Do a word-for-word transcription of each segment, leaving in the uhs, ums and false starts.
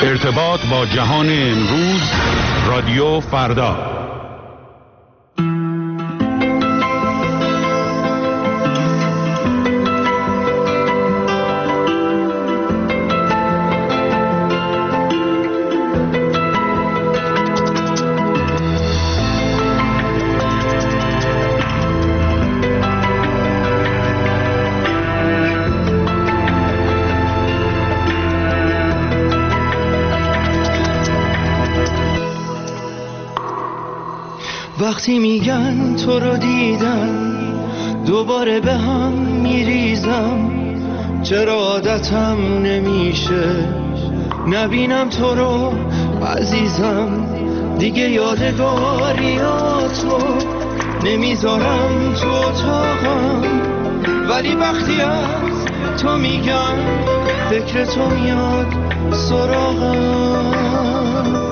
ارتباط با جهان امروز، رادیو فردا. وقتی میگن تو رو دیدم دوباره به هم میریزم، چرا عادتم نمیشه نبینم تو رو عزیزم، دیگه یادگاریاتو نمیذارم تو اتاقم، ولی وقتی از تو میگن فکر تو میاد سراغم.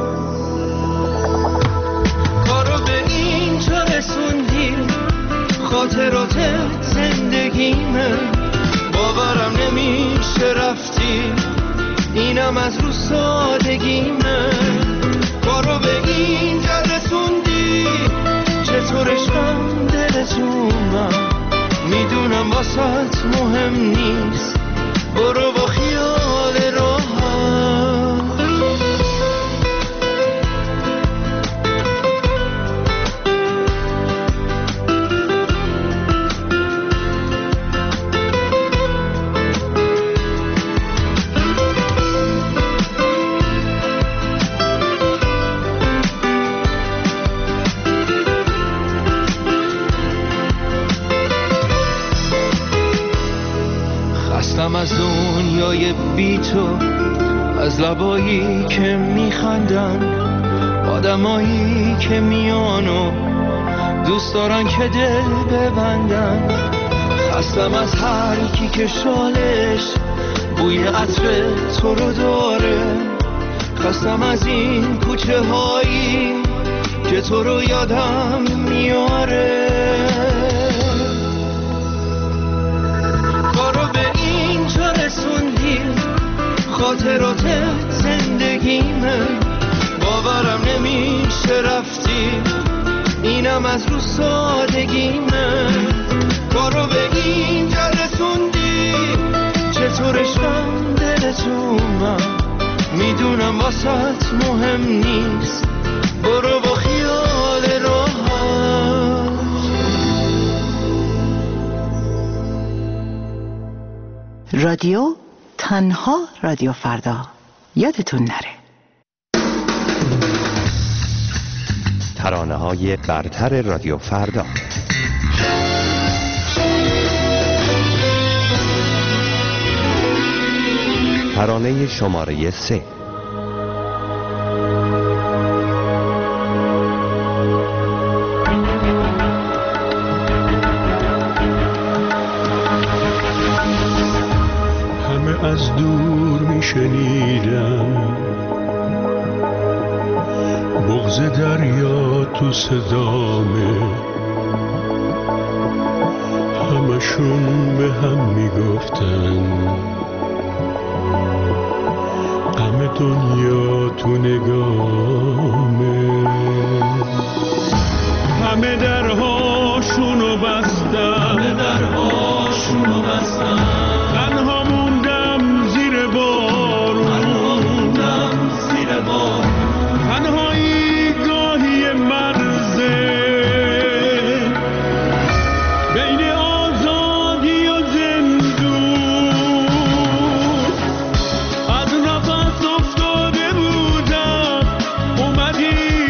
رسوندی خاطرات زندگیمه، باورم نمیشه رفتی، اینم از رو سادگیمه، کارو به اینجا رسوندی، چطور عشقم دلتونم، میدونم واسط مهم نیست، برو با خیال راحت. از دنیای بی تو، از لبایی که میخندن، آدمایی که میانو دوست دارن که دل ببندن، خستم از هر کی که شالش بوی عطر تو رو داره، خستم از این کوچه هایی که تو رو یادم میاره، رسوندی خاطرات زندگیمه، باورم نمیشه رفتی، اینم از رو سادگیمه، کارو به اینجا رسوندی، چطور عشقم دلتونم، میدونم واسط مهم نیست، برو با خیال راحت. رادیو تنها رادیو فردا، یادتون نره. ترانه‌های برتر رادیو فردا. ترانه شماره سه. از دور میشنیدم بغض دریا تو صدامه، همشون به هم میگفتن غم دنیا تو نگامه، همه درهاشونو بستن، همه درهاشونو بستن، تنها موندم زیر بارون، تنها موندم زیر بارون، تنهایی گاهی مرزه بین آزادی و زندون، از نفس افتاده بودم اومدی،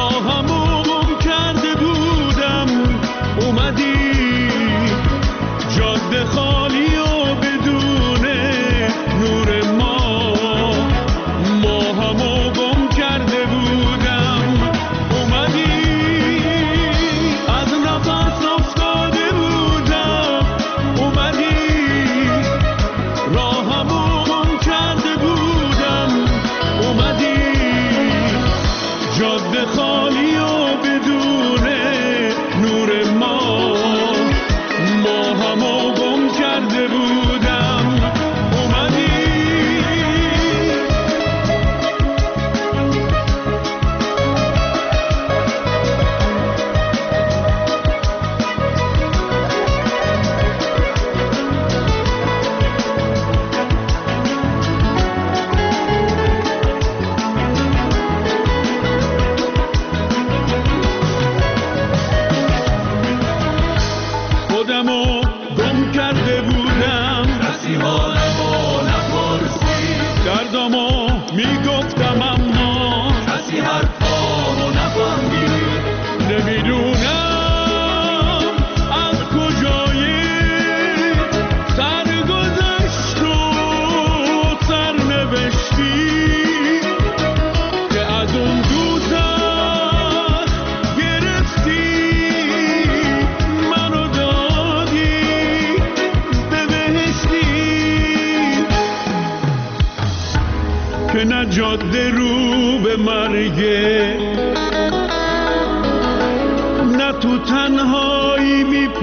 راهمو گم کرده بودم اومدی، که نه جاده رو به مرگه، نه تو تنهایی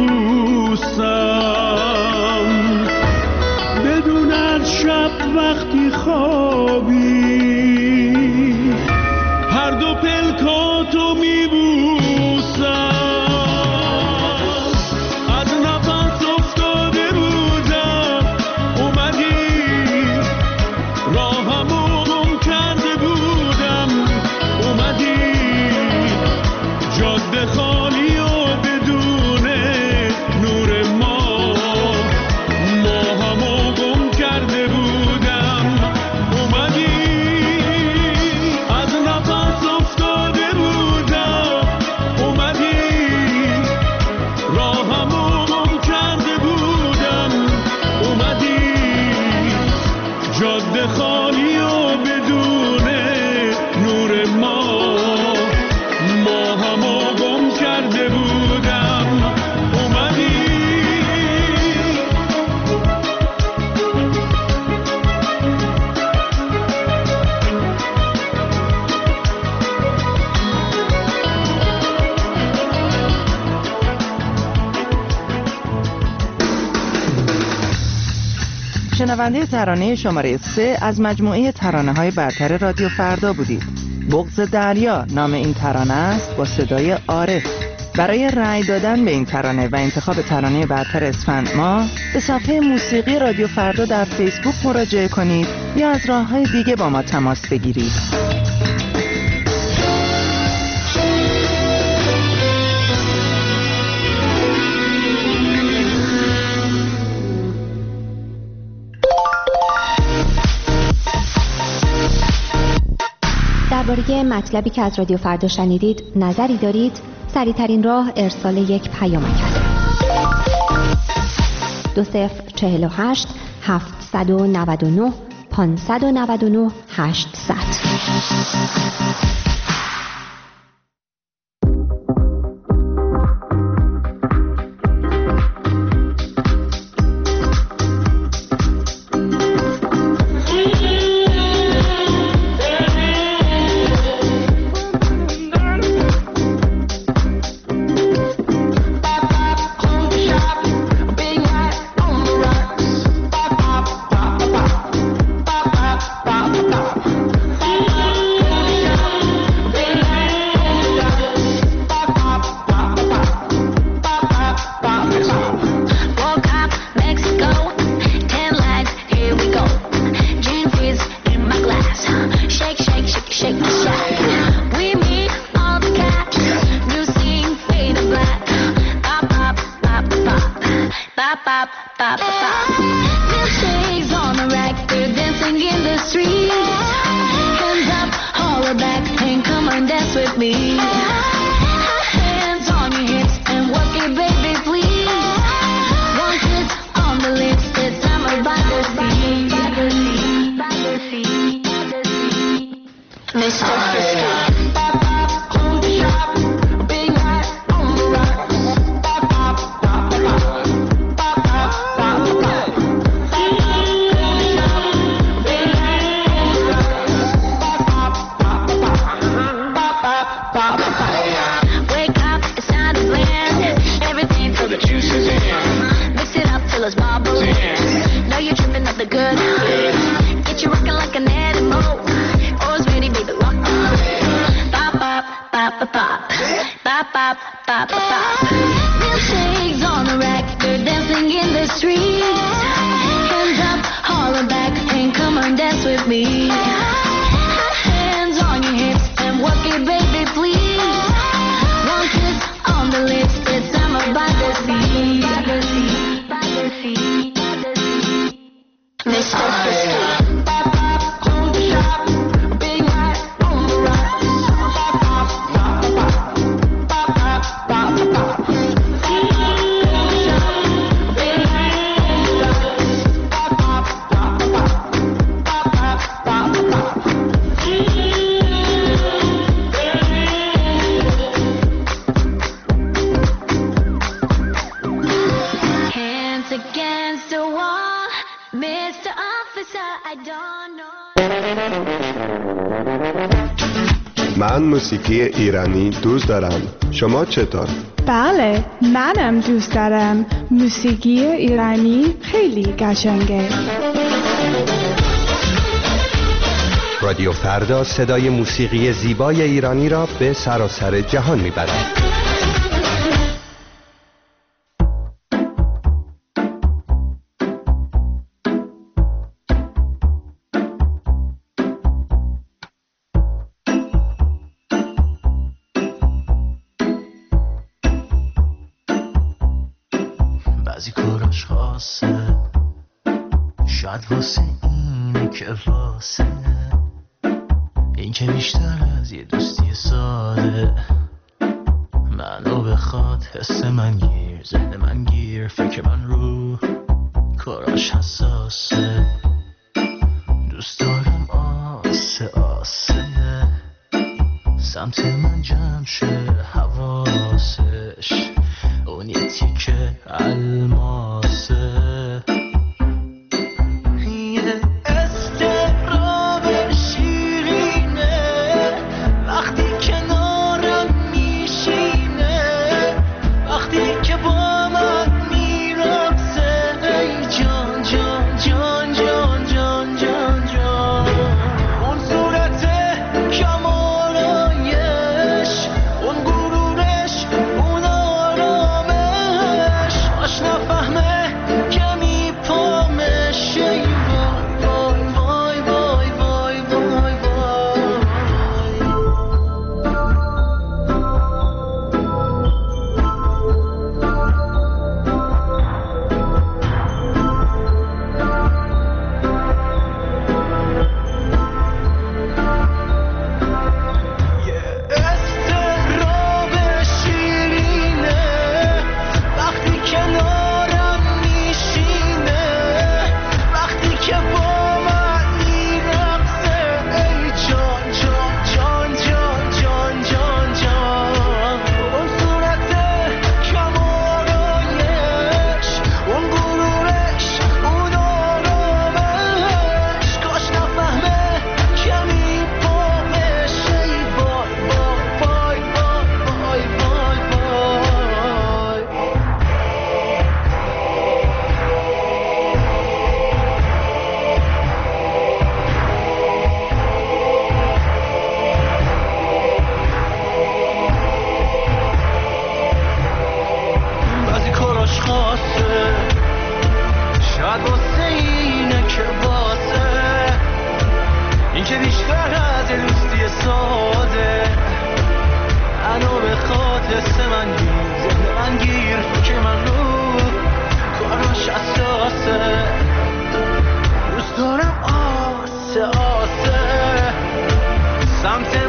میپوسم بدون از شب وقتی خوابی هر دو پلکاتو میبوسم. از نفس افتاده بودم اومدی، راهمو گم کرده بودم اومدی، جاده خالی و بدون نور ماه، ماهمو گم کرده بودم اومدی. از نفس افتاده بودم اومدی، راهمو گم کرده بودم اومدی، جاده خالی و بدون نور ماه، ماهمو گم کرده بودم اومدی. شنونده ترانه شماره سه از مجموعه ترانه‌های برتر رادیو فردا بودید. بغض دریا نام این ترانه است با صدای عارف. برای رأی دادن به این ترانه و انتخاب ترانه برتر اسفند ماه به صفحه موسیقی رادیو فردا در فیسبوک مراجعه کنید یا از راه‌های دیگه با ما تماس بگیرید. درباره مطلبی که از رادیو فردا شنیدید نظری دارید؟ سریع‌ترین راه ارسال یک پیامک است. دو صفر چهل و هشت هفتصد و نود و نه پانصد و نود و نه هشتصد. من موسیقی ایرانی دوست دارم. شما چطور؟ بله، منم دوست دارم. موسیقی ایرانی خیلی قشنگه. رادیو فردا صدای موسیقی زیبای ایرانی را به سراسر جهان میبرد. بعضی کاراش خاصه، شاید واسه اینه که واسه این که بیشتر از یه دوستی ساده منو بخواد. حس من گیر، ذهن من گیر، فکر من رو کاراش حساسه. دوست دارم آسه آسه سمت من جمع شه حواسش، اون یه تیکه الماسه. Something